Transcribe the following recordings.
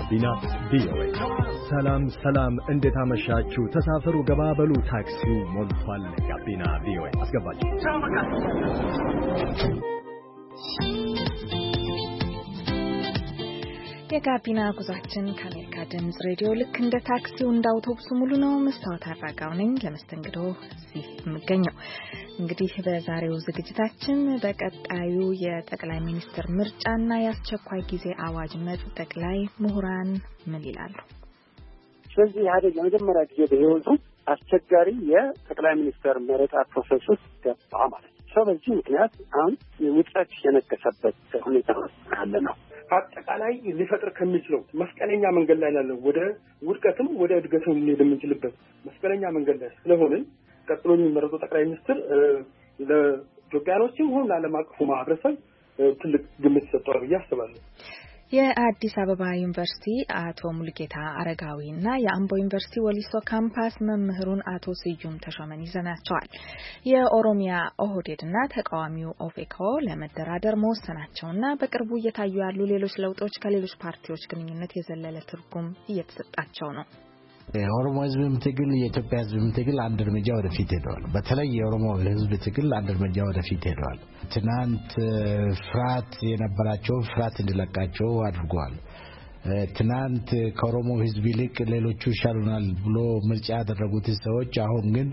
ጋቢና ቪኦኤ። ሰላም እንዴት አመሻችሁ? ተሳፈሩ ገባበሉ ታክሲው ሞልቷል። ጋቢና ቪኦኤ አስገባችሁ። የጋቢና ጉዟችን ከአሜሪካ ድምጽ ሬዲዮ ልክ እንደ ታክሲው እንደ አውቶቡሱ ሙሉ ነው። መስታወት አራጋው ነኝ ለመስተንግዶ እዚህ የምገኘው። እንግዲህ በዛሬው ዝግጅታችን በቀጣዩ የጠቅላይ ሚኒስትር ምርጫና የአስቸኳይ ጊዜ አዋጅ መጽደቅ ላይ ምሁራን ምን ይላሉ? ስለዚህ ኢህአዴግ የመጀመሪያ ጊዜ በህይወቱ አስቸጋሪ የጠቅላይ ሚኒስትር መረጣ ፕሮሰስ ውስጥ ገባ ማለት ነው። ሰው በዚህ ምክንያት አሁን ውጥረት የነገሰበት ሁኔታ አለ ነው። አጠቃላይ ሊፈጥር ከሚችለው መስቀለኛ መንገድ ላይ ያለው ወደ ውድቀትም ወደ እድገትም ሊሄድ የምንችልበት መስቀለኛ መንገድ ላይ ስለሆነ ቀጥሎ የሚመረጠው ጠቅላይ ሚኒስትር ለኢትዮጵያኖችም ሆነ ለዓለም አቀፉ ማህበረሰብ ትልቅ ግምት ሰጥቷል ብዬ አስባለሁ። የአዲስ አበባ ዩኒቨርሲቲ አቶ ሙልጌታ አረጋዊና የአምቦ ዩኒቨርሲቲ ወሊሶ ካምፓስ መምህሩን አቶ ስዩም ተሾመን ይዘናቸዋል። የኦሮሚያ ኦህዴድና ተቃዋሚው ኦፌኮ ለመደራደር መወሰናቸውና በቅርቡ እየታዩ ያሉ ሌሎች ለውጦች ከሌሎች ፓርቲዎች ግንኙነት የዘለለ ትርጉም እየተሰጣቸው ነው። የኦሮሞ ህዝብም ትግል የኢትዮጵያ ህዝብም ትግል አንድ እርምጃ ወደፊት ሄደዋል። በተለይ የኦሮሞ ህዝብ ትግል አንድ እርምጃ ወደፊት ሄደዋል። ትናንት ፍርሃት የነበራቸው ፍርሃት እንዲለቃቸው አድርጓል። ትናንት ከኦሮሞ ህዝብ ይልቅ ሌሎቹ ይሻሉናል ብሎ ምርጫ ያደረጉት ሰዎች አሁን ግን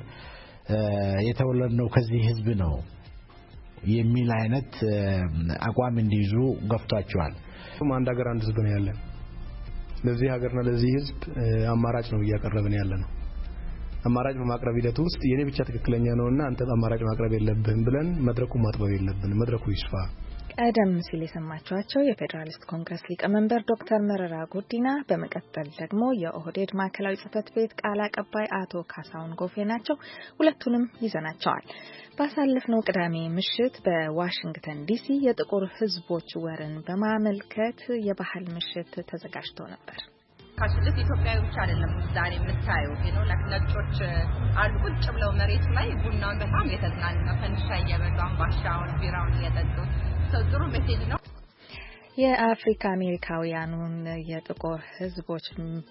የተወለድነው ከዚህ ህዝብ ነው የሚል አይነት አቋም እንዲይዙ ገፍቷቸዋል። አንድ ሀገር አንድ ህዝብ ነው ያለን። ለዚህ ሀገርና ለዚህ ህዝብ አማራጭ ነው እያቀረብን ያለ ነው። አማራጭ በማቅረብ ሂደት ውስጥ የኔ ብቻ ትክክለኛ ነውና አንተ አማራጭ ማቅረብ የለብህም ብለን መድረኩን ማጥበብ የለብንም። መድረኩ ይስፋ። ቀደም ሲል የሰማችኋቸው የፌዴራሊስት ኮንግረስ ሊቀመንበር ዶክተር መረራ ጉዲና፣ በመቀጠል ደግሞ የኦህዴድ ማዕከላዊ ጽህፈት ቤት ቃል አቀባይ አቶ ካሳሁን ጎፌ ናቸው። ሁለቱንም ይዘናቸዋል። ባሳለፍነው ቅዳሜ ምሽት በዋሽንግተን ዲሲ የጥቁር ህዝቦች ወርን በማመልከት የባህል ምሽት ተዘጋጅቶ ነበር። ካሽልት ኢትዮጵያዊ ብቻ አይደለም ዛሬ የምታየው ነው። ነጮች አሉ ቁጭ ብለው መሬት ላይ ቡናውን በጣም የተዝናኑ ፈንዲሻ እየበሉ አምባሻውን ቢራውን እየጠጡ ጥሩ ሜሴጅ ነው። የአፍሪካ አሜሪካውያኑን የጥቁር ህዝቦች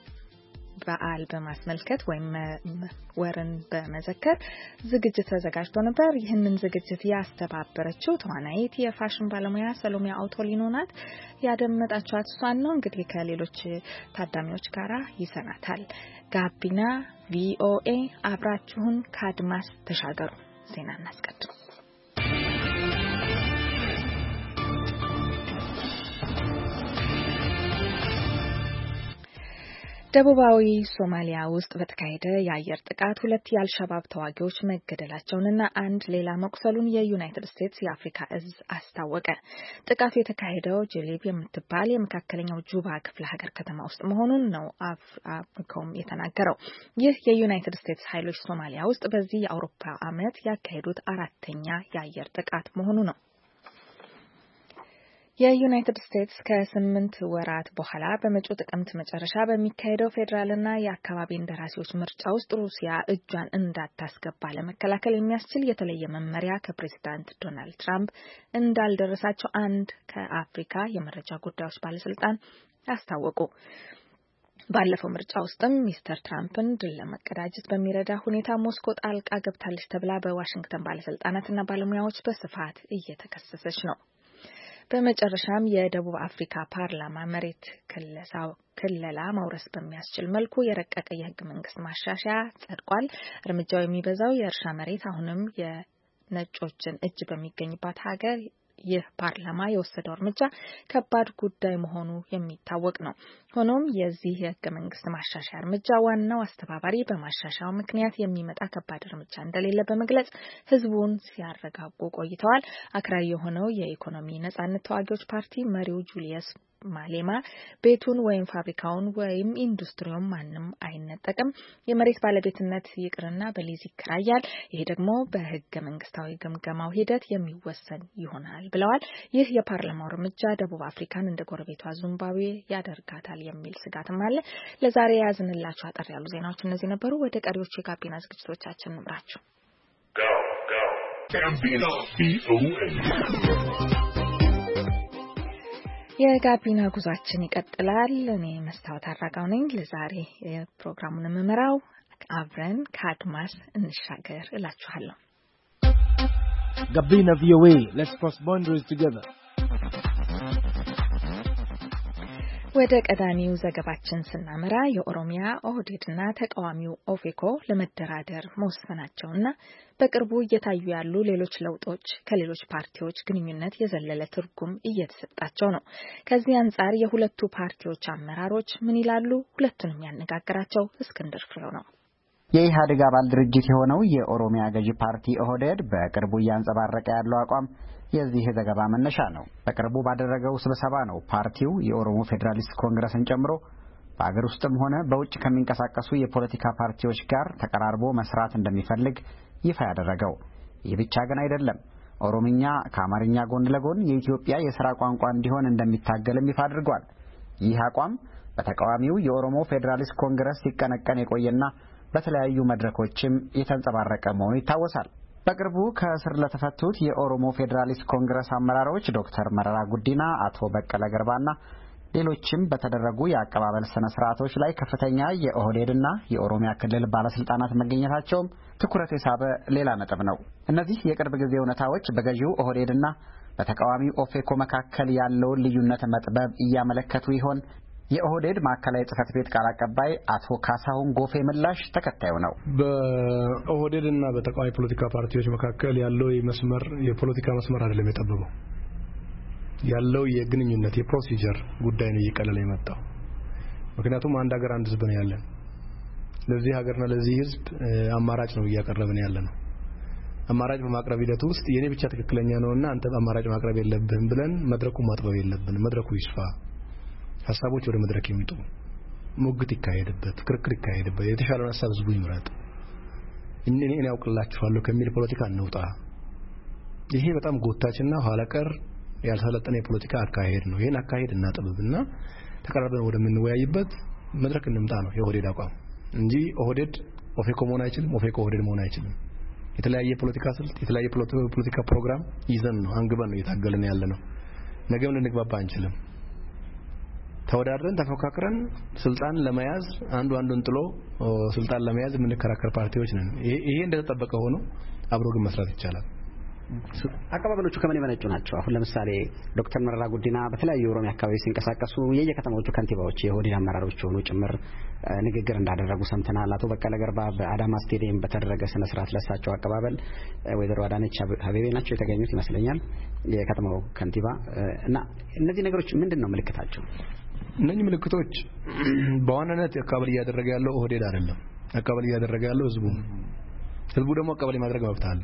በዓል በማስመልከት ወይም ወርን በመዘከር ዝግጅት ተዘጋጅቶ ነበር። ይህንን ዝግጅት ያስተባበረችው ተዋናይት የፋሽን ባለሙያ ሰሎሚያ አውቶሊኖ ናት። ያደመጣችኋት እሷን ነው። እንግዲህ ከሌሎች ታዳሚዎች ጋር ይሰናታል። ጋቢና ቪኦኤ አብራችሁን ከአድማስ ተሻገሩ። ዜና እናስቀድም። ደቡባዊ ሶማሊያ ውስጥ በተካሄደ የአየር ጥቃት 2 የአልሸባብ ተዋጊዎች መገደላቸውንና አንድ ሌላ መቁሰሉን የዩናይትድ ስቴትስ የአፍሪካ እዝ አስታወቀ። ጥቃቱ የተካሄደው ጀሌብ የምትባል የመካከለኛው ጁባ ክፍለ ሀገር ከተማ ውስጥ መሆኑን ነው አፍሪኮም የተናገረው። ይህ የዩናይትድ ስቴትስ ኃይሎች ሶማሊያ ውስጥ በዚህ የአውሮፓ ዓመት ያካሄዱት 4ኛ የአየር ጥቃት መሆኑ ነው። የዩናይትድ ስቴትስ ከ8 ወራት በኋላ በመጪው ጥቅምት መጨረሻ በሚካሄደው ፌዴራልና የአካባቢ እንደራሴዎች ምርጫ ውስጥ ሩሲያ እጇን እንዳታስገባ ለመከላከል የሚያስችል የተለየ መመሪያ ከፕሬዝዳንት ዶናልድ ትራምፕ እንዳልደረሳቸው አንድ ከአፍሪካ የመረጃ ጉዳዮች ባለስልጣን አስታወቁ። ባለፈው ምርጫ ውስጥም ሚስተር ትራምፕን ድል ለመቀዳጀት በሚረዳ ሁኔታ ሞስኮ ጣልቃ ገብታለች ተብላ በዋሽንግተን ባለስልጣናትና ባለሙያዎች በስፋት እየተከሰሰች ነው። በመጨረሻም የደቡብ አፍሪካ ፓርላማ መሬት ክለላ ማውረስ በሚያስችል መልኩ የረቀቀ የህገ መንግስት ማሻሻያ ጸድቋል። እርምጃው የሚበዛው የእርሻ መሬት አሁንም የነጮችን እጅ በሚገኝባት ሀገር ይህ ፓርላማ የወሰደው እርምጃ ከባድ ጉዳይ መሆኑ የሚታወቅ ነው። ሆኖም የዚህ የህገ መንግስት ማሻሻያ እርምጃ ዋናው አስተባባሪ በማሻሻያው ምክንያት የሚመጣ ከባድ እርምጃ እንደሌለ በመግለጽ ህዝቡን ሲያረጋጉ ቆይተዋል። አክራሪ የሆነው የኢኮኖሚ ነጻነት ተዋጊዎች ፓርቲ መሪው ጁሊየስ ማሌማ ቤቱን ወይም ፋብሪካውን ወይም ኢንዱስትሪውን ማንም አይነጠቅም፣ የመሬት ባለቤትነት ይቅርና በሊዝ ይከራያል፣ ይሄ ደግሞ በህገ መንግስታዊ ግምገማው ሂደት የሚወሰን ይሆናል ብለዋል። ይህ የፓርላማው እርምጃ ደቡብ አፍሪካን እንደ ጎረቤቷ ዚምባብዌ ያደርጋታል የሚል ስጋትም አለ። ለዛሬ ያዝንላችሁ አጠር ያሉ ዜናዎች እነዚህ ነበሩ። ወደ ቀሪዎቹ የጋቢና ዝግጅቶቻችን እንምራችሁ። የጋቢና ጉዟችን ይቀጥላል። እኔ መስታወት አራጋው ነኝ። ለዛሬ ፕሮግራሙን የምመራው አብረን ከአድማስ እንሻገር እላችኋለሁ። ጋቢና ቪኦኤ let's cross boundaries together። ወደ ቀዳሚው ዘገባችን ስናመራ የኦሮሚያ ኦህዴድና ተቃዋሚው ኦፌኮ ለመደራደር መወሰናቸውና በቅርቡ እየታዩ ያሉ ሌሎች ለውጦች ከሌሎች ፓርቲዎች ግንኙነት የዘለለ ትርጉም እየተሰጣቸው ነው። ከዚህ አንጻር የሁለቱ ፓርቲዎች አመራሮች ምን ይላሉ? ሁለቱንም ያነጋገራቸው እስክንድር ፍሬው ነው። የኢህአዴግ አባል ድርጅት የሆነው የኦሮሚያ ገዢ ፓርቲ ኦህዴድ በቅርቡ እያንጸባረቀ ያለው አቋም የዚህ ዘገባ መነሻ ነው። በቅርቡ ባደረገው ስብሰባ ነው ፓርቲው የኦሮሞ ፌዴራሊስት ኮንግረስን ጨምሮ በአገር ውስጥም ሆነ በውጭ ከሚንቀሳቀሱ የፖለቲካ ፓርቲዎች ጋር ተቀራርቦ መስራት እንደሚፈልግ ይፋ ያደረገው። ይህ ብቻ ግን አይደለም። ኦሮምኛ ከአማርኛ ጎን ለጎን የኢትዮጵያ የሥራ ቋንቋ እንዲሆን እንደሚታገልም ይፋ አድርጓል። ይህ አቋም በተቃዋሚው የኦሮሞ ፌዴራሊስት ኮንግረስ ሲቀነቀን የቆየና በተለያዩ መድረኮችም የተንጸባረቀ መሆኑ ይታወሳል። በቅርቡ ከእስር ለተፈቱት የኦሮሞ ፌዴራሊስት ኮንግረስ አመራሮች ዶክተር መረራ ጉዲና፣ አቶ በቀለ ገርባና ሌሎችም በተደረጉ የአቀባበል ስነ ስርዓቶች ላይ ከፍተኛ የኦህዴድና የኦሮሚያ ክልል ባለስልጣናት መገኘታቸውም ትኩረት የሳበ ሌላ ነጥብ ነው። እነዚህ የቅርብ ጊዜ እውነታዎች በገዢው ኦህዴድና በተቃዋሚው ኦፌኮ መካከል ያለውን ልዩነት መጥበብ እያመለከቱ ይሆን? የኦህዴድ ማዕከላዊ ጽህፈት ቤት ቃል አቀባይ አቶ ካሳሁን ጎፌ ምላሽ ተከታዩ ነው። በኦህዴድና በተቃዋሚ ፖለቲካ ፓርቲዎች መካከል ያለው የፖለቲካ መስመር አይደለም የጠበበው፣ ያለው የግንኙነት የፕሮሲጀር ጉዳይ ነው እየቀለለ የመጣው። ምክንያቱም አንድ ሀገር አንድ ህዝብ ነው ያለን። ለዚህ ሀገርና ለዚህ ህዝብ አማራጭ ነው እያቀረብን ያለ ነው። አማራጭ በማቅረብ ሂደት ውስጥ የኔ ብቻ ትክክለኛ ነውና አንተ አማራጭ ማቅረብ የለብህም ብለን መድረኩን ማጥበብ የለብንም። መድረኩ ይስፋ፣ ሀሳቦች ወደ መድረክ ይምጡ፣ ሙግት ይካሄድበት፣ ክርክር ይካሄድበት፣ የተሻለውን ሀሳብ ህዝቡ ይምረጥ፣ እኔ ያውቅላችኋለሁ ከሚል ፖለቲካ እንውጣ። ይሄ በጣም ጎታችና ኋላ ቀር ያልሰለጠነ የፖለቲካ አካሄድ ነው። ይሄን አካሄድ እናጥብብና ተቀራርበን ወደምንወያይበት መድረክ እንምጣ ነው የኦህዴድ አቋም እንጂ ኦህዴድ ኦፌኮ መሆን አይችልም፣ ኦፌኮ ኦህዴድ መሆን አይችልም። የተለያየ ፖለቲካ ስልት፣ የተለያየ ፖለቲካ ፕሮግራም ይዘን ነው አንግበን ነው እየታገልን ያለ ነው። ነገም ልንግባባ አንችልም። ተወዳድረን ተፎካክረን ስልጣን ለመያዝ አንዱን ጥሎ ስልጣን ለመያዝ የምንከራከር ፓርቲዎች ነን። ይሄ እንደተጠበቀ ሆኖ አብሮ ግን መስራት ይቻላል። አቀባበሎቹ ከምን የመነጩ ናቸው? አሁን ለምሳሌ ዶክተር መረራ ጉዲና በተለያዩ የኦሮሚያ አካባቢዎች ሲንቀሳቀሱ የየከተማዎቹ ከንቲባዎች የኦህዴድ አመራሮች ሆኑ ጭምር ንግግር እንዳደረጉ ሰምተናል። አቶ በቀለ ገርባ በአዳማ ስቴዲየም በተደረገ ስነ ስርዓት ለሳቸው አቀባበል ወይዘሮ አዳነች አቤቤ ናቸው የተገኙት ይመስለኛል፣ የከተማው ከንቲባ እና እነዚህ ነገሮች ምንድነው ምልክታቸው? እነኚህ ምልክቶች በዋናነት አቀባበል እያደረገ ያለው ኦህዴድ አይደለም። አቀባበል እያደረገ ያለው ህዝቡ ደግሞ አቀባበል ማድረግ መብት አለው።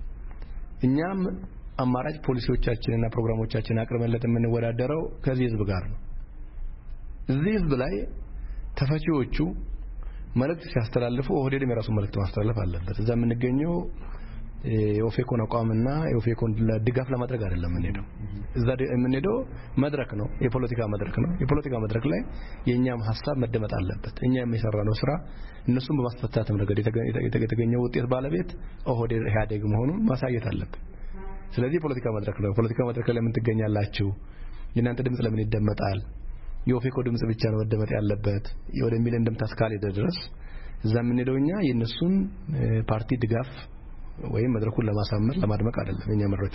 እኛም አማራጭ ፖሊሲዎቻችንና ፕሮግራሞቻችንን አቅርበንለት የምንወዳደረው ከዚህ ህዝብ ጋር ነው። እዚህ ህዝብ ላይ ተፈቺዎቹ መልእክት ሲያስተላልፉ ኦህዴድም የራሱ መልእክት ማስተላለፍ አለበት። እዛ የምንገኘው የኦፌኮን አቋምና የኦፌኮን ድጋፍ ለማድረግ አይደለም የምንሄደው። እዛ የምንሄደው መድረክ ነው፣ የፖለቲካ መድረክ ነው። የፖለቲካ መድረክ ላይ የኛም ሀሳብ መደመጥ አለበት። እኛም የሰራነው ስራ እነሱም በማስፈታትም ረገድ የተገኘው ውጤት ባለቤት ኦህዴድ ኢህአዴግ መሆኑን ማሳየት አለበት። ስለዚህ የፖለቲካ መድረክ ነው። የፖለቲካ መድረክ ላይ ለምን ትገኛላችሁ? የእናንተ ድምጽ ለምን ይደመጣል? የኦፌኮ ድምጽ ብቻ ነው መደመጥ ያለበት ወደሚል እንደምታስካል ድረስ እዛ የምንሄደው እኛ የእነሱን ፓርቲ ድጋፍ ወይም መድረኩን ለማሳመር ለማድመቅ አይደለም።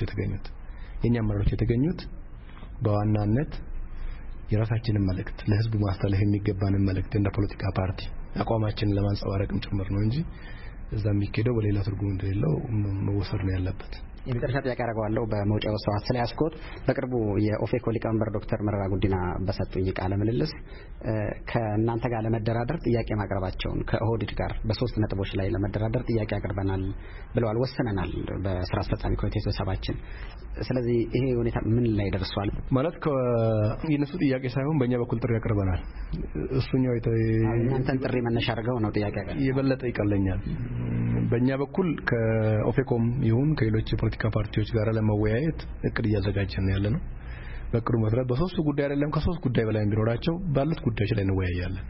የኛ መሪዎች የተገኙት በዋናነት የራሳችንን መልእክት ለህዝቡ ማስተላለፍ የሚገባንን መልእክት እንደ ፖለቲካ ፓርቲ አቋማችንን ለማንጸባረቅም ጭምር ነው እንጂ እዛ የሚኬደው በሌላ ትርጉም እንደሌለው መወሰድ ነው ያለበት። የመጨረሻ ጥያቄ አደርገዋለሁ በመውጫው ሰዓት ላይ አስኮት በቅርቡ የኦፌኮ ሊቀመንበር ዶክተር መረራ ጉዲና በሰጡኝ ቃለ ምልልስ ከእናንተ ጋር ለመደራደር ጥያቄ ማቅረባቸውን ከኦህዴድ ጋር በሶስት ነጥቦች ላይ ለመደራደር ጥያቄ አቅርበናል ብለዋል፣ ወሰነናል በስራ አስፈጻሚ ኮሚቴ ስብሰባችን። ስለዚህ ይሄ ሁኔታ ምን ላይ ደርሷል? ማለት የነሱ ጥያቄ ሳይሆን በእኛ በኩል ጥሪ አቅርበናል። እሱኛው እናንተን ጥሪ መነሻ አድርገው ነው ጥያቄ አቅርበናል። የበለጠ ይቀለኛል። በእኛ በኩል ከኦፌኮም ይሁን ከሌሎች የፖለቲካ ፓርቲዎች ጋር ለመወያየት እቅድ እያዘጋጀን ነው ያለነው። በእቅዱ መሰረት በሶስት ጉዳይ አይደለም ከሶስት ጉዳይ በላይ ቢኖራቸው ባሉት ጉዳዮች ላይ እንወያያለን።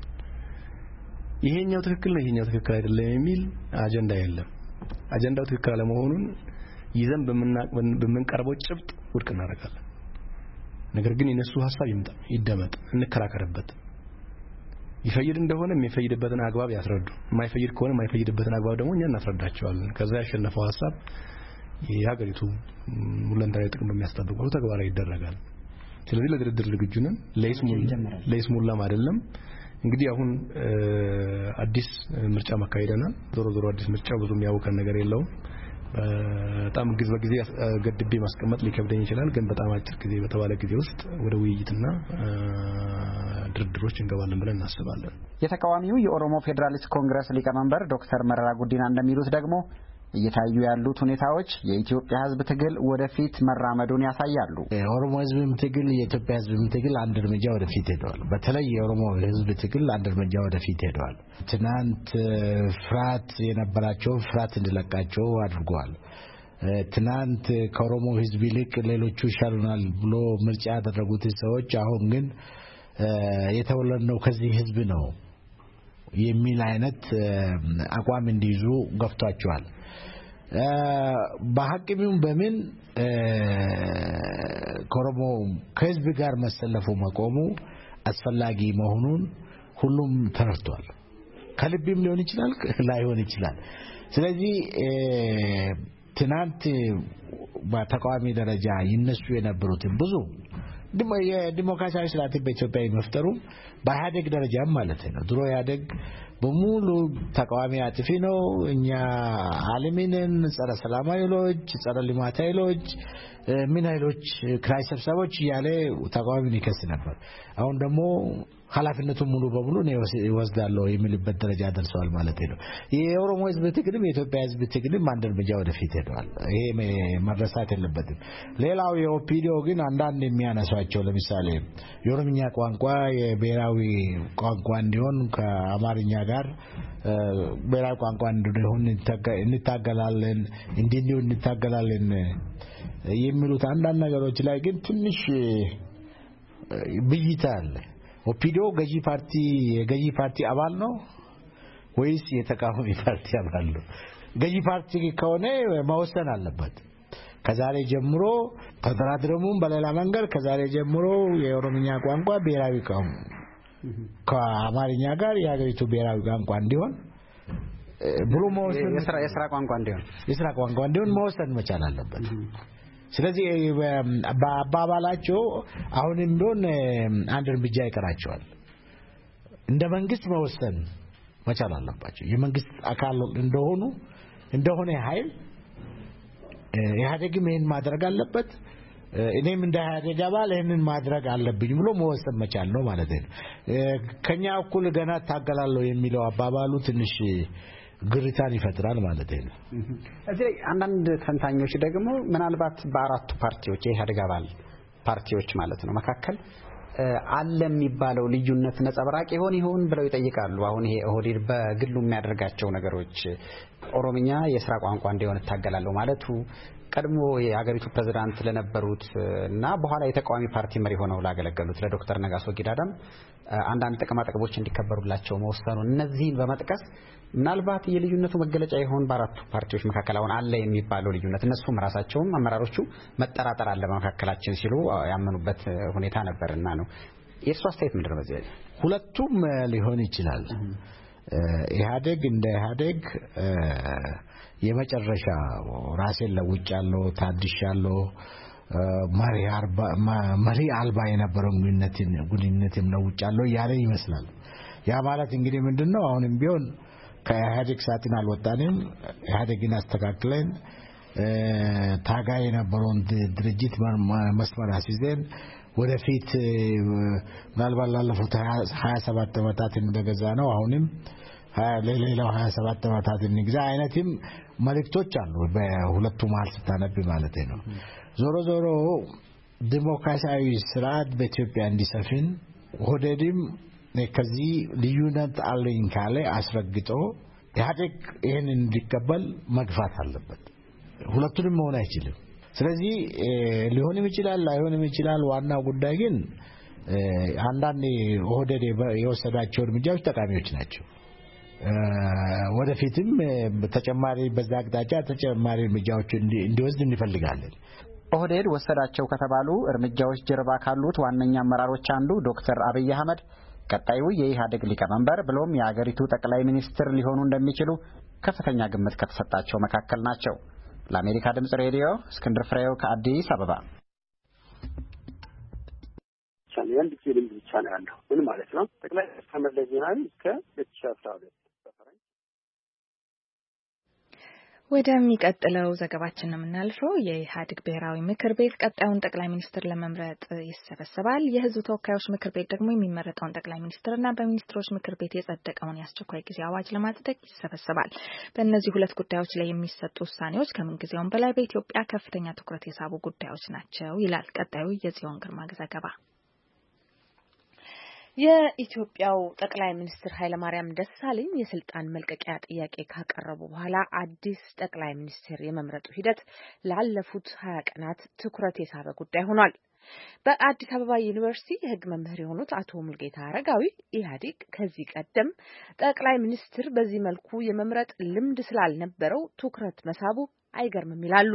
ይሄኛው ትክክል ነው ይሄኛው ትክክል አይደለም የሚል አጀንዳ የለም። አጀንዳው ትክክል አለመሆኑን ይዘን በምንቀርበው ጭብጥ ውድቅ እናደርጋለን። ነገር ግን የነሱ ሐሳብ ይምጣ ይደመጥ እንከራከርበት ይፈይድ እንደሆነ የሚፈይድበትን አግባብ ያስረዱ የማይፈይድ ከሆነ የማይፈይድበትን አግባብ ደግሞ እኛ እናስረዳቸዋለን ከዛ ያሸነፈው ሐሳብ የሀገሪቱ ሁለንተናዊ ጥቅም በሚያስጠብቀው ተግባራዊ ይደረጋል ስለዚህ ለድርድር ዝግጁ ነን ለይስሙላም አይደለም እንግዲህ አሁን አዲስ ምርጫ ማካሄደናል ዞሮ አዲስ ምርጫ ብዙ የሚያውቀን ነገር የለውም በጣም በጊዜ ገድቤ ማስቀመጥ ሊከብደኝ ይችላል ግን በጣም አጭር ጊዜ በተባለ ጊዜ ውስጥ ወደ ውይይትና ድርድሮች እንገባለን ብለን እናስባለን የተቃዋሚው የኦሮሞ ፌዴራሊስት ኮንግረስ ሊቀመንበር ዶክተር መረራ ጉዲና እንደሚሉት ደግሞ እየታዩ ያሉት ሁኔታዎች የኢትዮጵያ ሕዝብ ትግል ወደፊት መራመዱን ያሳያሉ የኦሮሞ ሕዝብ ትግል የኢትዮጵያ ሕዝብ ትግል አንድ እርምጃ ወደፊት ሄደዋል በተለይ የኦሮሞ ሕዝብ ትግል አንድ እርምጃ ወደፊት ሄደዋል ትናንት ፍርሃት የነበራቸው ፍርሃት እንዲለቃቸው አድርጓል ትናንት ከኦሮሞ ሕዝብ ይልቅ ሌሎቹ ይሻሉናል ብሎ ምርጫ ያደረጉት ሰዎች አሁን ግን የተወለድነው ከዚህ ሕዝብ ነው የሚል አይነት አቋም እንዲይዙ ገፍቷቸዋል በሐቅም በምን ከኦሮሞ ከህዝብ ጋር መሰለፉ መቆሙ አስፈላጊ መሆኑን ሁሉም ተረድቷል ከልብም ሊሆን ይችላል ላይሆን ይችላል ስለዚህ ትናንት በተቃዋሚ ደረጃ ይነሱ የነበሩትን ብዙ የዲሞክራሲያዊ ስርዓት በኢትዮጵያ መፍጠሩ በኢህአዴግ ደረጃም ማለት ነው ድሮ ኢህአዴግ በሙሉ ተቃዋሚ አጥፊ ነው እኛ አለሚንን ጸረ ሰላም ኃይሎች ጸረ ልማት ኃይሎች ምን ኃይሎች ክራይ ሰብሳቦች ያለ ተቃዋሚን ይከስ ነበር አሁን ደግሞ ኃላፊነቱን ሙሉ በሙሉ ነው ይወስዳለው የሚልበት ደረጃ ደርሰዋል ማለት ነው የኦሮሞ ህዝብ ትግልም የኢትዮጵያ ህዝብ ትግልም አንድ እርምጃ ወደፊት ሄደዋል ይሄ መረሳት የለበትም ሌላው የኦፒዲዮ ግን አንዳንድ የሚያነሳቸው ለምሳሌ የኦሮምኛ ቋንቋ የብሔራዊ ቋንቋ እንዲሆን ከአማርኛ ጋር ብሔራዊ ቋንቋ እንዲሆን እንታገላለን እንታገላለን የሚሉት አንዳንድ ነገሮች ላይ ግን ትንሽ ብይታ አለ ኦፒዲዮ የገዢ ፓርቲ አባል ነው ወይስ የተቃዋሚ ፓርቲ አባል ነው ገዢ ፓርቲ ከሆነ መወሰን አለበት ከዛሬ ጀምሮ ተደራድረሙም በሌላ መንገድ ከዛሬ ጀምሮ የኦሮምኛ ቋንቋ ብሔራዊ ቋንቋ ከአማርኛ ጋር የሀገሪቱ ብሔራዊ ቋንቋ እንዲሆን ብሎ መወሰን የሥራ ቋንቋ እንዲሆን መወሰን መቻል አለበት ስለዚህ በአባባላቸው አሁንም ቢሆን አንድ እርምጃ ይቀራቸዋል እንደ መንግስት መወሰን መቻል አለባቸው የመንግስት አካል እንደሆነ ኃይል ኢህአዴግም ይሄን ማድረግ አለበት እኔም እንደ ኢህአዴግ አባል ይሄንን ማድረግ አለብኝ ብሎ መወሰን መቻል ነው ማለት ነው ከኛ እኩል ገና ታገላለሁ የሚለው አባባሉ ትንሽ ግሪታን ይፈጥራል ማለት ነው እዚህ አንዳንድ ተንታኞች ደግሞ ምናልባት በአራቱ ፓርቲዎች የኢህአዴግ አባል ፓርቲዎች ማለት ነው መካከል አለ የሚባለው ልዩነት ነጸብራቅ ይሆን ብለው ይጠይቃሉ አሁን ይሄ ኦህዴድ በግሉ የሚያደርጋቸው ነገሮች ኦሮምኛ የሥራ ቋንቋ እንዲሆን ታገላለሁ ማለቱ ቀድሞ የሀገሪቱ ፕሬዝዳንት ለነበሩት እና በኋላ የተቃዋሚ ፓርቲ መሪ ሆነው ላገለገሉት ለዶክተር ነጋሶ ጊዳዳም አንዳንድ ጥቅሞች እንዲከበሩላቸው መወሰኑ እነዚህን በመጥቀስ ምናልባት የልዩነቱ መገለጫ ይሆን በአራቱ ፓርቲዎች መካከል አሁን አለ የሚባለው ልዩነት እነሱም ራሳቸውም አመራሮቹ መጠራጠር አለ በመካከላችን ሲሉ ያመኑበት ሁኔታ ነበርና ነው የእርሱ አስተያየት ምንድነው በዚህ ሁለቱም ሊሆን ይችላል ኢህአዴግ እንደ ኢህአዴግ የመጨረሻ ራሴን ለውጫለሁ ታድሻለሁ መሪ አልባ የነበረው ግንኙነትን ለውጫለሁ ያለ ይመስላል ያ ማለት እንግዲህ ምንድነው አሁንም ቢሆን ከኢህአዴግ ሳጥን አልወጣንም ኢህአዴግን አስተካክለን ታጋይ የነበረውን ድርጅት መስመር አስይዘን ወደፊት ምናልባት ላለፉት 27 ዓመታት እንደገዛ ነው አሁንም ለሌላው 27 ዓመታት እንግዛ አይነትም መልእክቶች አሉ በሁለቱ መሃል ስታነብ ማለት ነው ዞሮ ዲሞክራሲያዊ ስርዓት በኢትዮጵያ እንዲሰፍን ኦህዴድም ከዚህ ልዩነት አለኝ ካለ አስረግጦ ኢህአዴግ ይሄንን እንዲቀበል መግፋት አለበት ሁለቱንም መሆን አይችልም ስለዚህ ሊሆንም ይችላል ላይሆንም ይችላል ዋናው ጉዳይ ግን አንዳንድ ኦህዴድ የወሰዳቸው እርምጃዎች ጠቃሚዎች ናቸው ወደፊትም ተጨማሪ በዛ አቅጣጫ ተጨማሪ እርምጃዎች እንዲወስድ እንፈልጋለን ኦህዴድ ወሰዳቸው ከተባሉ እርምጃዎች ጀርባ ካሉት ዋነኛ አመራሮች አንዱ ዶክተር አብይ አህመድ ቀጣዩ የኢህአዴግ ሊቀመንበር ብሎም የአገሪቱ ጠቅላይ ሚኒስትር ሊሆኑ እንደሚችሉ ከፍተኛ ግምት ከተሰጣቸው መካከል ናቸው። ለአሜሪካ ድምጽ ሬዲዮ እስክንድር ፍሬው ከአዲስ አበባ። አንድ ፊልም ብቻ ነው ያለው። ምን ማለት ነው? ጠቅላይ ሚኒስትር መለስ ዜናዊ እስከ 2012 ወደሚቀጥለው ዘገባችን ነው የምናልፈው። የኢህአዴግ ብሔራዊ ምክር ቤት ቀጣዩን ጠቅላይ ሚኒስትር ለመምረጥ ይሰበሰባል። የህዝብ ተወካዮች ምክር ቤት ደግሞ የሚመረጠውን ጠቅላይ ሚኒስትርና በሚኒስትሮች ምክር ቤት የጸደቀውን የአስቸኳይ ጊዜ አዋጅ ለማጽደቅ ይሰበሰባል። በእነዚህ ሁለት ጉዳዮች ላይ የሚሰጡ ውሳኔዎች ከምንጊዜውም በላይ በኢትዮጵያ ከፍተኛ ትኩረት የሳቡ ጉዳዮች ናቸው ይላል ቀጣዩ የጽዮን ግርማ ዘገባ። የኢትዮጵያው ጠቅላይ ሚኒስትር ኃይለማርያም ደሳለኝ የስልጣን መልቀቂያ ጥያቄ ካቀረቡ በኋላ አዲስ ጠቅላይ ሚኒስትር የመምረጡ ሂደት ላለፉት 20 ቀናት ትኩረት የሳበ ጉዳይ ሆኗል። በአዲስ አበባ ዩኒቨርሲቲ የሕግ መምህር የሆኑት አቶ ሙልጌታ አረጋዊ ኢህአዴግ ከዚህ ቀደም ጠቅላይ ሚኒስትር በዚህ መልኩ የመምረጥ ልምድ ስላልነበረው ትኩረት መሳቡ አይገርምም ይላሉ።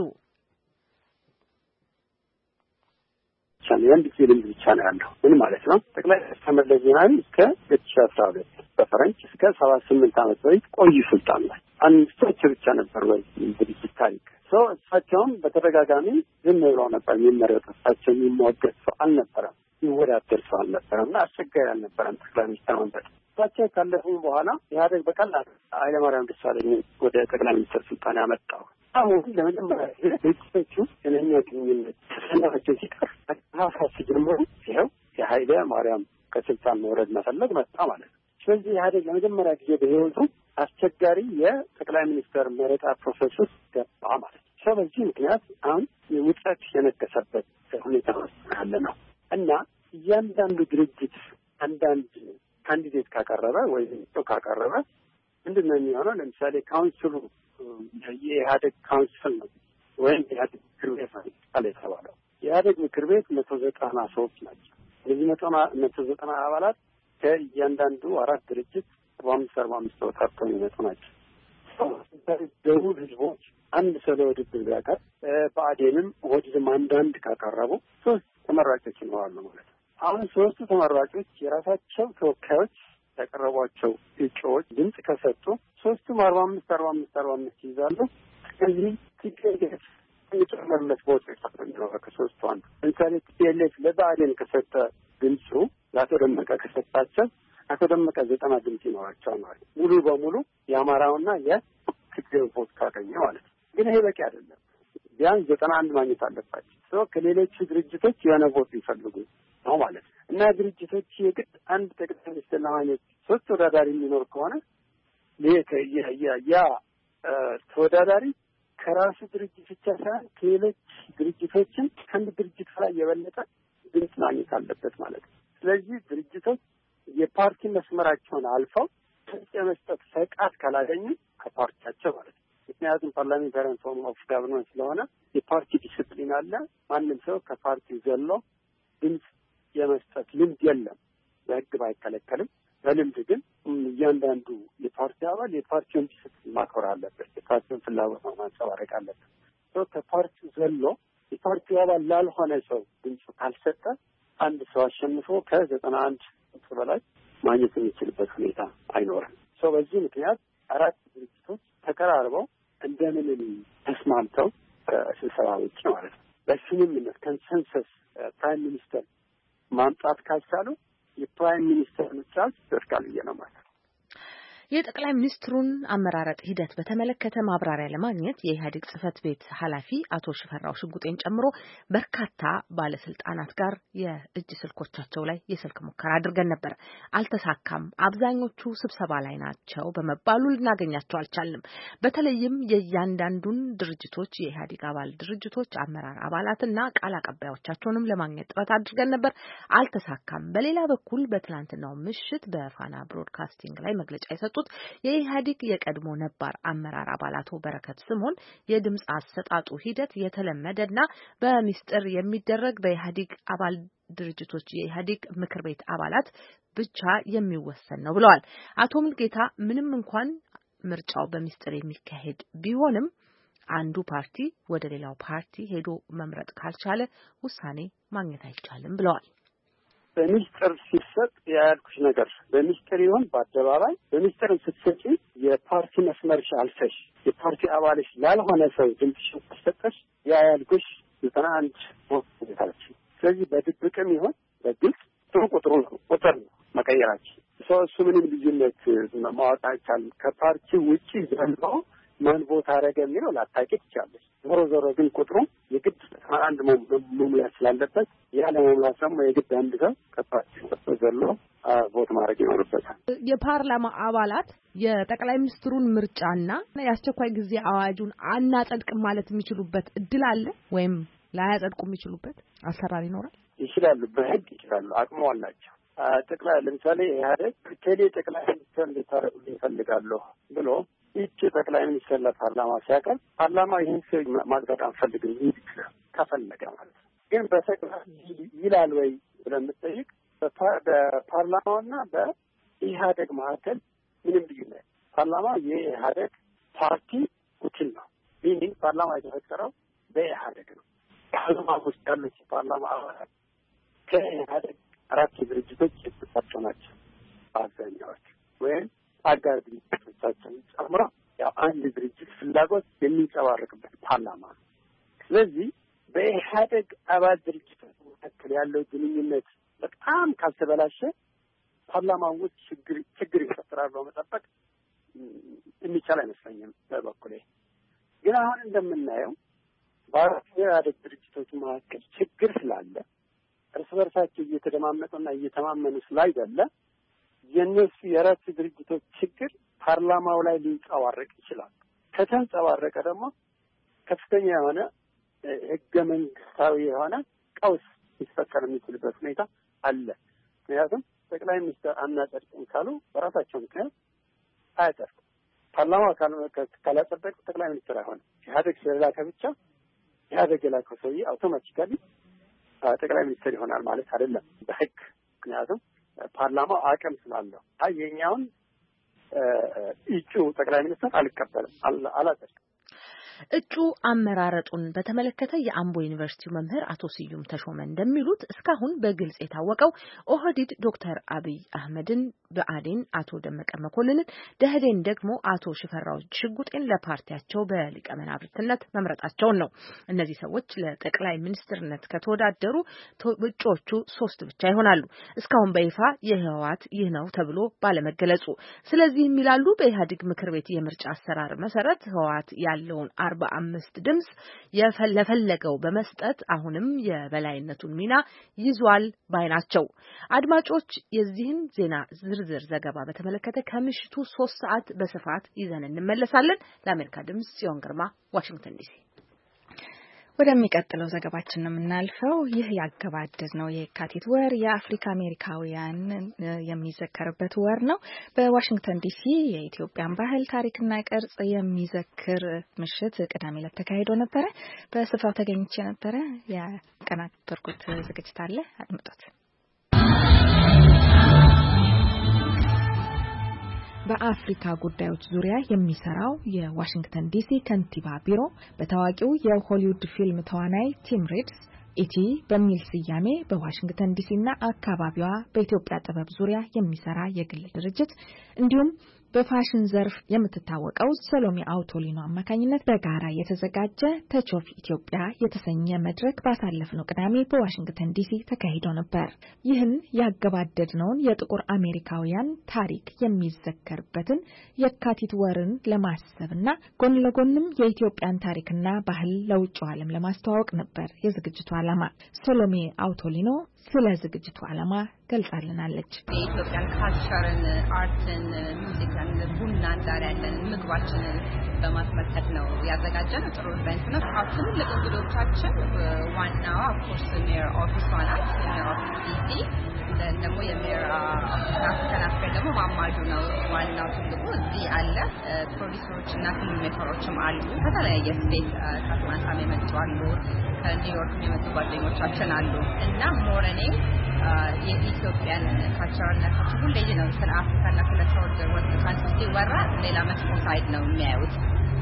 አንድ ፊልም ብቻ ነው ያለው። ምን ማለት ነው? ጠቅላይ ሚኒስትር መለስ ዜናዊ እስከ 2012 በፈረንጅ እስከ 78 ዓመት በፊት ቆዩ ስልጣን ላይ አንስቶች ብቻ ነበር ወይ ድርጅት ታሪክ እሳቸውም በተደጋጋሚ ዝም ብለው ነበር የሚመረጡት። እሳቸው የሚሟገት ሰው አልነበረም፣ የሚወዳደር ሰው አልነበረም እና አስቸጋሪ አልነበረም ጠቅላይ ሚኒስትር መንበል። እሳቸው ካለፉ በኋላ ኢህአዴግ በቀላል ኃይለማርያም ደሳለኝ ወደ ጠቅላይ ሚኒስትር ስልጣን ያመጣው አሁን ለመጀመሪያ ድርጅቶቹ የነኛ ግንኙነት ተሰናቸው ሲቀር ሀሳብ ጀምሮ ይኸው የኃይለ ማርያም ከስልጣን መውረድ መፈለግ መጣ ማለት ነው። ስለዚህ ኢህአዴግ ለመጀመሪያ ጊዜ በህይወቱ አስቸጋሪ የጠቅላይ ሚኒስትር መረጣ ፕሮሰስ ውስጥ ገባ ማለት ነው። በዚህ ምክንያት አሁን ውጥረት የነገሰበት ሁኔታ ያለ ነው እና እያንዳንዱ ድርጅት አንዳንድ ካንዲዴት ካቀረበ ወይም ካቀረበ ምንድን ነው የሚሆነው? ለምሳሌ ካውንስሉ የኢህአዴግ ካውንስል ነው ወይም የኢህአዴግ ምክር ቤት ነው የተባለው። የኢህአዴግ ምክር ቤት 193 ናቸው። እነዚህ 190 አባላት ከእያንዳንዱ 4 ድርጅት 45 ተወጣጥተው የሚመጡ ናቸው። ደቡብ ህዝቦች አንድ ሰው ለውድድር ቢያቀርብ ብአዴንም ኦህዴድም አንዳንድ ካቀረቡ 3 ተመራጮች ይኖራሉ ማለት ነው። አሁን 3 ተመራጮች የራሳቸው ተወካዮች ያቀረቧቸው እጩዎች ድምጽ ከሰጡ 3ቱም 45 ይይዛሉ። ስለዚህ ቲፒኤልኤፍ የሚጨመርለት ቦታዎች ነው ከ3ቱ አንዱ። ለምሳሌ ቲፒኤልኤፍ ለብአዴን ከሰጠ ድምፁ ለአቶ ደመቀ ከሰጣቸው አቶ ደመቀ 90 ድምጽ ይኖራቸዋል ማለት ነው። ሙሉ በሙሉ የአማራውና የትግሬው ቦት ካገኘ ማለት ነው። ግን ይሄ በቂ አይደለም። ቢያንስ 91 ማግኘት አለባቸው። ከሌሎቹ ድርጅቶች የሆነ ቦት ይፈልጉ ነው ማለት ነው። እና ድርጅቶች የግድ አንድ ጠቅላይ ሚኒስትር ለማግኘት 3 ተወዳዳሪ የሚኖር ከሆነ ያ ተወዳዳሪ ከራሱ ድርጅት ብቻ ሳይሆን ከሌሎች ድርጅቶችን ከአንድ ድርጅት ላይ የበለጠ ድምፅ ማግኘት አለበት ማለት ነው። ስለዚህ ድርጅቶች የፓርቲ መስመራቸውን አልፈው ድምፅ የመስጠት ፈቃድ ካላገኙ ከፓርቲያቸው ማለት ነው። ምክንያቱም ፓርላሜንታሪያን ፎርም ኦፍ ጋቨርንመንት ስለሆነ የፓርቲ ዲስፕሊን አለ። ማንም ሰው ከፓርቲው ዘሎ ድምፅ የመስጠት ልምድ የለም። በሕግ ባይከለከልም በልምድ ግን እያንዳንዱ የፓርቲ አባል የፓርቲውን ዲስፕሊን ማክበር አለበት። የፓርቲውን ፍላጎት ማንጸባረቅ አለበት። ከፓርቲው ዘሎ የፓርቲው አባል ላልሆነ ሰው ድምፅ ካልሰጠ አንድ ሰው አሸንፎ ከ91 ድምፅ በላይ ማግኘት የሚችልበት ሁኔታ አይኖርም። በዚህ ምክንያት 4 ድርጅቶች ተቀራርበው እንደምንም ተስማምተው ከስብሰባ ውጭ ማለት ነው በስምምነት ኮንሰንሰስ ፕራይም ሚኒስተር ማምጣት ካልቻሉ የፕራይም ሚኒስተር ምርጫ ይደርጋል ነው ማለት ነው። የጠቅላይ ሚኒስትሩን አመራረጥ ሂደት በተመለከተ ማብራሪያ ለማግኘት የኢህአዴግ ጽህፈት ቤት ኃላፊ አቶ ሽፈራው ሽጉጤን ጨምሮ በርካታ ባለስልጣናት ጋር የእጅ ስልኮቻቸው ላይ የስልክ ሙከራ አድርገን ነበር። አልተሳካም። አብዛኞቹ ስብሰባ ላይ ናቸው በመባሉ ልናገኛቸው አልቻልንም። በተለይም የእያንዳንዱን ድርጅቶች የኢህአዴግ አባል ድርጅቶች አመራር አባላትና ቃል አቀባዮቻቸውንም ለማግኘት ጥረት አድርገን ነበር። አልተሳካም። በሌላ በኩል በትናንትናው ምሽት በፋና ብሮድካስቲንግ ላይ መግለጫ የሰጡት የኢህአዴግ የቀድሞ ነባር አመራር አባላቱ በረከት ስምኦን የድምጽ አሰጣጡ ሂደት የተለመደና በሚስጥር የሚደረግ በኢህአዴግ አባል ድርጅቶች የኢህአዴግ ምክር ቤት አባላት ብቻ የሚወሰን ነው ብለዋል። አቶ ሙልጌታ ምንም እንኳን ምርጫው በሚስጥር የሚካሄድ ቢሆንም አንዱ ፓርቲ ወደ ሌላው ፓርቲ ሄዶ መምረጥ ካልቻለ ውሳኔ ማግኘት አይቻልም ብለዋል። በሚስጥር ሲሰጥ ያልኩሽ ነገር በሚስጥር ይሁን በአደባባይ በሚስጥር ስትሰጪ የፓርቲ መስመርሽ አልፈሽ የፓርቲ አባልሽ ላልሆነ ሰው ድምፅሽን ተሰጠሽ ያልኩሽ 91 ወጣች። ስለዚህ በድብቅም ይሁን በግልጽ ጥሩ ቁጥር ነው መቀየራችን እሱ ምንም ልዩነት ማወቅ አይቻልም። ከፓርቲ ውጪ ዘሎ ማን ቦታ አደረገ የሚለው ላታውቂ ትችላለች። ዞሮ ግን ቁጥሩ የግድ አንድ መሙላት ስላለበት ያለ መሙላት ደግሞ የግድ አንድ ሰው ከፓርቲ ዘሎ ቮት ማድረግ ይኖርበታል። የፓርላማ አባላት የጠቅላይ ሚኒስትሩን ምርጫና የአስቸኳይ ጊዜ አዋጁን አናጸድቅም ማለት የሚችሉበት እድል አለ ወይም ላያጸድቁ የሚችሉበት አሰራር ይኖራል? ይችላሉ፣ በህግ ይችላሉ፣ አቅሙ አላቸው። ጠቅላይ ለምሳሌ ኢህአዴግ ከሌ ጠቅላይ ሚኒስትር እንዲታረቁ ይፈልጋሉ ብሎ እቺ ጠቅላይ ሚኒስትር ለፓርላማ ሲያቀርብ ፓርላማ ይህን ሰው ማጽደቅ አንፈልግም ይላል ከፈለገ ማለት ነው። ግን በጠቅላይ ይላል ወይ ብለን የምትጠይቅ በፓርላማውና በኢህአዴግ መካከል ምንም ልዩነት ፓርላማ የኢህአዴግ ፓርቲ ውክል ነው። ይህ ፓርላማ የተፈጠረው በኢህአዴግ ነው። ፓርላማ ውስጥ ያሉት ፓርላማ አባላት ከኢህአዴግ 4 ድርጅቶች የተሰጡ ናቸው። በአብዛኛዎች ወይም አጋር ድርጅቶቻቸውን ጨምሮ ያው አንድ ድርጅት ፍላጎት የሚንጸባረቅበት ፓርላማ ነው። ስለዚህ በኢህአዴግ አባል ድርጅቶች መካከል ያለው ግንኙነት በጣም ካልተበላሸ ፓርላማ ውስጥ ችግር ይፈጠራል ብሎ መጠበቅ የሚቻል አይመስለኝም በበኩሌ። ግን አሁን እንደምናየው በአራት የኢህአዴግ ድርጅቶች መካከል ችግር ስላለ እርስ በርሳቸው እየተደማመጡና እየተማመኑ ስላይደለ የነሱ የአራት ድርጅቶች ችግር ፓርላማው ላይ ሊንጸባረቅ ይችላል። ከተንጸባረቀ ደግሞ ከፍተኛ የሆነ ህገ መንግስታዊ የሆነ ቀውስ ሊፈጠር የሚችልበት ሁኔታ አለ። ምክንያቱም ጠቅላይ ሚኒስትር አናጸድቅም ካሉ በራሳቸው ምክንያት አያጸድቁም። ፓርላማው ካላጸደቀ ጠቅላይ ሚኒስትር አይሆንም። ኢህአዴግ ስለላከ ብቻ ኢህአዴግ የላከው ሰውዬ አውቶማቲካሊ ጠቅላይ ሚኒስትር ይሆናል ማለት አይደለም በህግ። ምክንያቱም ፓርላማው አቅም ስላለው የኛውን እጩ ጠቅላይ ሚኒስትር አልቀበልም አላጸድቅም። እጩ አመራረጡን በተመለከተ የአምቦ ዩኒቨርሲቲው መምህር አቶ ስዩም ተሾመ እንደሚሉት እስካሁን በግልጽ የታወቀው ኦህዴድ ዶክተር አብይ አህመድን፣ ብአዴን አቶ ደመቀ መኮንንን፣ ደህዴን ደግሞ አቶ ሽፈራው ሽጉጤን ለፓርቲያቸው በሊቀመንበርነት መምረጣቸውን ነው። እነዚህ ሰዎች ለጠቅላይ ሚኒስትርነት ከተወዳደሩ እጩዎቹ 3 ብቻ ይሆናሉ። እስካሁን በይፋ የህወሓት ይህ ነው ተብሎ ባለመገለጹ። ስለዚህ የሚላሉ በኢህአዴግ ምክር ቤት የምርጫ አሰራር መሰረት ህወሓት ያለውን 45 ድምጽ ለፈለገው በመስጠት አሁንም የበላይነቱን ሚና ይዟል ባይ ናቸው። አድማጮች የዚህን ዜና ዝርዝር ዘገባ በተመለከተ ከምሽቱ 3 ሰዓት በስፋት ይዘን እንመለሳለን። ለአሜሪካ ድምጽ ጽዮን ግርማ ዋሽንግተን ዲሲ። ወደሚቀጥለው ዘገባችን ነው የምናልፈው። ይህ ያገባደድነው የካቲት ወር የአፍሪካ አሜሪካውያን የሚዘከርበት ወር ነው። በዋሽንግተን ዲሲ የኢትዮጵያን ባህል ታሪክና ቅርጽ የሚዘክር ምሽት ቅዳሜ ዕለት ተካሂዶ ነበረ። በስፍራው ተገኝቼ ነበረ። ያቀናበርኩት ዝግጅት አለ፣ አድምጡት። በአፍሪካ ጉዳዮች ዙሪያ የሚሰራው የዋሽንግተን ዲሲ ከንቲባ ቢሮ በታዋቂው የሆሊውድ ፊልም ተዋናይ ቲም ሪድስ ኢቲ በሚል ስያሜ በዋሽንግተን ዲሲና አካባቢዋ በኢትዮጵያ ጥበብ ዙሪያ የሚሰራ የግል ድርጅት እንዲሁም በፋሽን ዘርፍ የምትታወቀው ሰሎሜ አውቶሊኖ አማካኝነት በጋራ የተዘጋጀ ተች ኦፍ ኢትዮጵያ የተሰኘ መድረክ ባሳለፍነው ቅዳሜ በዋሽንግተን ዲሲ ተካሂዶ ነበር። ይህን ያገባደድነውን የጥቁር አሜሪካውያን ታሪክ የሚዘከርበትን የካቲት ወርን ለማሰብና ጎን ለጎንም የኢትዮጵያን ታሪክና ባህል ለውጭው ዓለም ለማስተዋወቅ ነበር የዝግጅቱ ዓላማ። ሰሎሜ አውቶሊኖ ስለ ዝግጅቱ ዓላማ ገልጻልናለች። የኢትዮጵያን ካልቸርን፣ አርትን፣ ሙዚቃን፣ ቡናን፣ ዛሬ ያለን ምግባችንን በማስመልከት ነው ያዘጋጀነው። ጥሩ ኢቨንት ነው። ትልልቅ እንግዶቻችን ዋናዋ ኦፍኮርስ ሜየር ኦፊሷ ናት። ሜየር ኦፊስ ዲሲ ደግሞ የሜየር አፍሪካን አፍሪካ ደግሞ ማማጁ ነው ዋናው ትልቁ እዚህ አለ። ፕሮዲውሰሮች እና ፊልም ሜከሮችም አሉ። ከተለያየ ስቴት ከአትላንታም የመጡ አሉ። ከኒውዮርክ የመጡ ጓደኞቻችን አሉ እና ሞረኔ የኢትዮጵያን ካልቸራልነታችን ሁሌ ነው ስለ አፍሪካና ስለ ተወርድ ወጥቷን ሲወራ ሌላ መጥፎ ሳይድ ነው የሚያዩት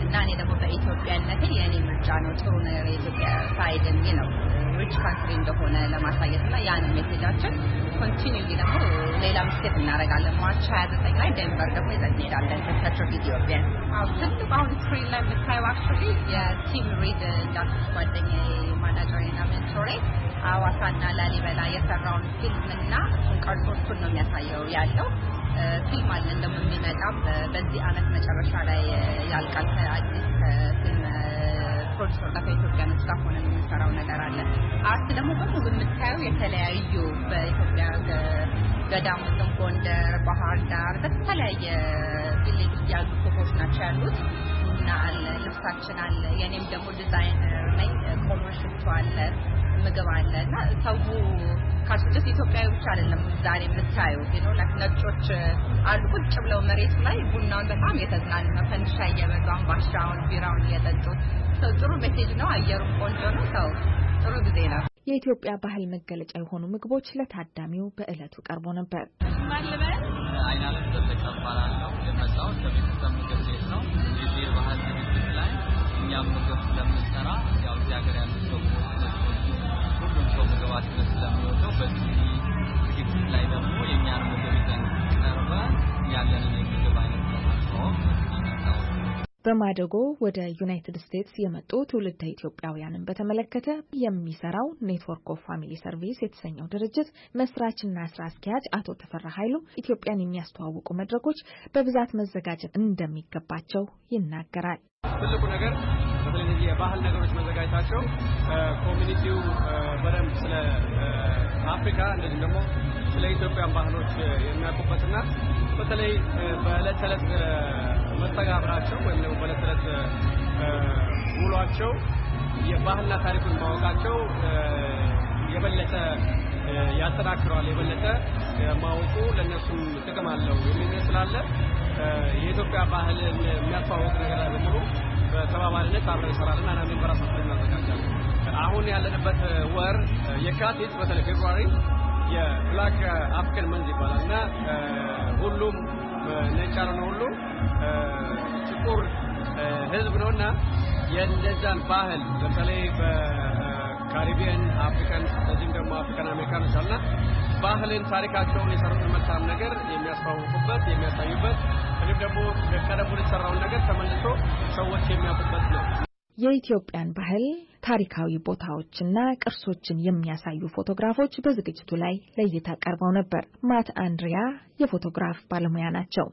እና እኔ ደግሞ በኢትዮጵያነቴ የኔ ምርጫ ነው ጥሩ ነገር የኢትዮጵያ ሳይድ ነው ሪች ካንትሪ እንደሆነ ለማሳየትና ያን ሜሴጃችን ኮንቲኒዩሊ ደግሞ ሌላ ምስቴት እናደርጋለን። ማርች 29 ላይ ዴንቨር ደግሞ ይዘንዳለን በቸርች ኢትዮጵያ ትልቁ አሁን ስክሪን ላይ የምታየው አክቹዋሊ የቲም ሪድ እንዳልኩት ጓደኛዬ ማናጀሬና ሜንቶሬ አዋሳና ላሊበላ የሰራውን ፊልምና እሱን ቀርጾቹን ነው የሚያሳየው ያለው ፊልም አለ እንደውም የሚመጣው በዚህ አመት መጨረሻ ላይ ያልቃል። አዲስ ፊልም ፕሮዲዩሰር ከኢትዮጵያ ነው ጋር ሆነን የምንሰራው ነገር አለ። አርት ደግሞ በሙሉ የምታየው የተለያዩ በኢትዮጵያ ገዳማትን፣ ጎንደር፣ ባህር ዳር በተለያየ ቪሌጅ ውስጥ ያሉ ፎቶዎች ናቸው ያሉት እና አለ ልብሳችን አለ። የኔም ደግሞ ዲዛይነር ነኝ። ኮመርሽቱ አለ፣ ምግብ አለ እና ሰው ካርቱስ ኢትዮጵያዊ ብቻ አይደለም ዛሬ የምታየው ነው ነጮች አሉ ቁጭ ብለው መሬት ላይ ቡናውን በጣም የተዝናኑ ፈንዲሻ እየበሉ አምባሻውን ቢራውን እየጠጡ ጥሩ ሜሴጅ ነው። አየሩም ቆንጆ ነው። ሰው ጥሩ ጊዜ ነው። የኢትዮጵያ ባህል መገለጫ የሆኑ ምግቦች ለታዳሚው በእለቱ ቀርቦ ነበር። ማለበል አይናለም ተተቀባላለው የመጣው ከቤተሰብ ምግብ ቤት ነው። የዚህ ባህል ዝግጅት ላይ እኛም ምግብ ስለምንሰራ ያው እዚህ ሀገር ያሉ ሰዎች ሁሉም ሰው ምግባችንን ስለሚወደው በዚህ ዝግጅት ላይ ደግሞ የእኛን ምግብ ይዘን ቀርበን ያለንን የምግብ አይነት ለማስተዋወቅ በማደጎ ወደ ዩናይትድ ስቴትስ የመጡ ትውልደ ኢትዮጵያውያንን በተመለከተ የሚሰራው ኔትወርክ ኦፍ ፋሚሊ ሰርቪስ የተሰኘው ድርጅት መስራችና ስራ አስኪያጅ አቶ ተፈራ ኃይሉ ኢትዮጵያን የሚያስተዋውቁ መድረኮች በብዛት መዘጋጀት እንደሚገባቸው ይናገራል። ትልቁ ነገር በተለይ የባህል ነገሮች መዘጋጀታቸው ኮሚኒቲው በደንብ ስለ አፍሪካ እንደዚህ ደግሞ ስለ ኢትዮጵያ ባህሎች የሚያውቁበትና በተለይ በዕለት ተዕለት መስተጋብራቸው ወይም ደግሞ በዕለት ተዕለት ውሏቸው የባህልና ታሪኩን ማወቃቸው የበለጠ ያጠናክረዋል። የበለጠ ማወቁ ለነሱም ጥቅም አለው የሚል ስላለ የኢትዮጵያ ባህልን የሚያስተዋውቅ ነገር በሙሉ በተባባሪነት አብረን እንሰራለን እና ምን በራሳችን እናዘጋጃለን። አሁን ያለንበት ወር የካቲት በተለይ ፌብሩዋሪ የብላክ አፍሪካን መንዝ ይባላልና ሁሉም ነጭ ያልሆነ ሁሉ ጥቁር ህዝብ ነውና የእንደዛን ባህል በተለይ በካሪቢያን አፍሪካን እዚህም ደግሞ አፍሪካን አሜሪካኖች አሉና ባህልን ታሪካቸውን የሰሩትን መልካም ነገር የሚያስተዋውቁበት የሚያሳዩበት እንዲሁም ደግሞ ቀደም ብሎ የተሰራውን ነገር ተመልሶ ሰዎች የሚያውቁበት ነው። የኢትዮጵያን ባህል ታሪካዊ ቦታዎችና ቅርሶችን የሚያሳዩ ፎቶግራፎች በዝግጅቱ ላይ ለእይታ ቀርበው ነበር። ማት አንድሪያ የፎቶግራፍ ባለሙያ ናቸው።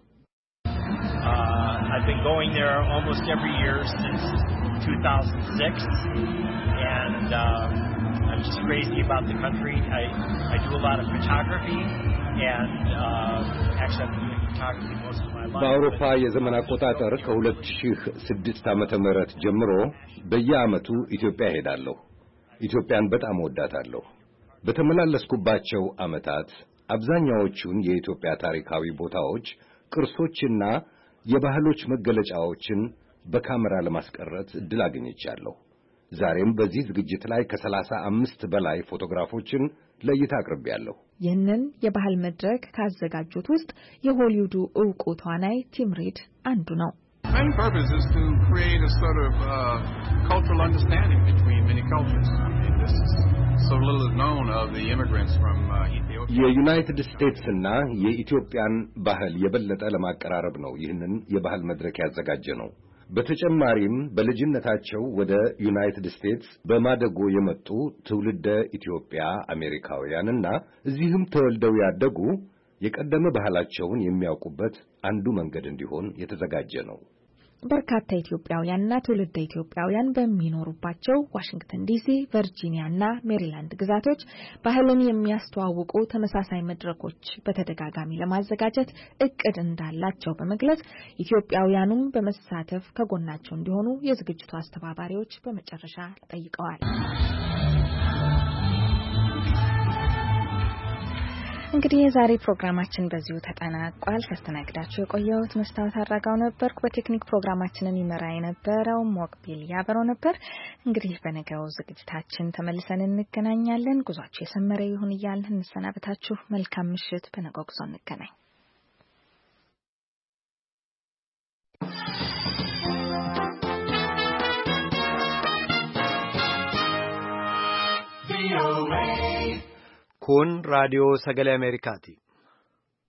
I've been going there almost every year since 2006 and I'm just crazy about the country. I do a lot of photography and actually I've been doing photography most of my life. በአውሮፓ የዘመን አቆጣጠር ከ2006 ዓመተ ምህረት ጀምሮ በየዓመቱ ኢትዮጵያ ሄዳለሁ። ኢትዮጵያን በጣም ወዳታለሁ። በተመላለስኩባቸው ዓመታት አብዛኛዎቹን የኢትዮጵያ ታሪካዊ ቦታዎች፣ ቅርሶችና የባህሎች መገለጫዎችን በካሜራ ለማስቀረት እድል አግኝቻለሁ። ዛሬም በዚህ ዝግጅት ላይ ከ35 በላይ ፎቶግራፎችን ለእይታ አቅርቤያለሁ። ይህንን የባህል መድረክ ካዘጋጁት ውስጥ የሆሊውዱ ዕውቁ ተዋናይ ቲም ሪድ አንዱ ነው። The main purpose is to create a sort of cultural understanding between many cultures. This is so little known of the immigrants from Ethiopia. የዩናይትድ ስቴትስና የኢትዮጵያን ባህል የበለጠ ለማቀራረብ ነው ይህንን የባህል መድረክ ያዘጋጀ ነው። በተጨማሪም በልጅነታቸው ወደ ዩናይትድ ስቴትስ በማደጎ የመጡ ትውልደ ኢትዮጵያ አሜሪካውያንና እዚህም ተወልደው ያደጉ የቀደመ ባህላቸውን የሚያውቁበት አንዱ መንገድ እንዲሆን የተዘጋጀ ነው። በርካታ ኢትዮጵያውያንና ትውልደ ኢትዮጵያውያን በሚኖሩባቸው ዋሽንግተን ዲሲ፣ ቨርጂኒያና ሜሪላንድ ግዛቶች ባህልን የሚያስተዋውቁ ተመሳሳይ መድረኮች በተደጋጋሚ ለማዘጋጀት እቅድ እንዳላቸው በመግለጽ ኢትዮጵያውያኑም በመሳተፍ ከጎናቸው እንዲሆኑ የዝግጅቱ አስተባባሪዎች በመጨረሻ ጠይቀዋል። እንግዲህ የዛሬ ፕሮግራማችን በዚሁ ተጠናቋል። ሳስተናግዳችሁ የቆየሁት መስታወት አራጋው ነበርኩ። በቴክኒክ ፕሮግራማችንን ይመራ የነበረው ሞቅቢል ያበረው ነበር። እንግዲህ በነገው ዝግጅታችን ተመልሰን እንገናኛለን። ጉዟችሁ የሰመረ ይሁን እያልን እንሰናበታችሁ። መልካም ምሽት። በነገው ጉዞ እንገናኝ። Kun raadiyoo sagalee Ameerikaati.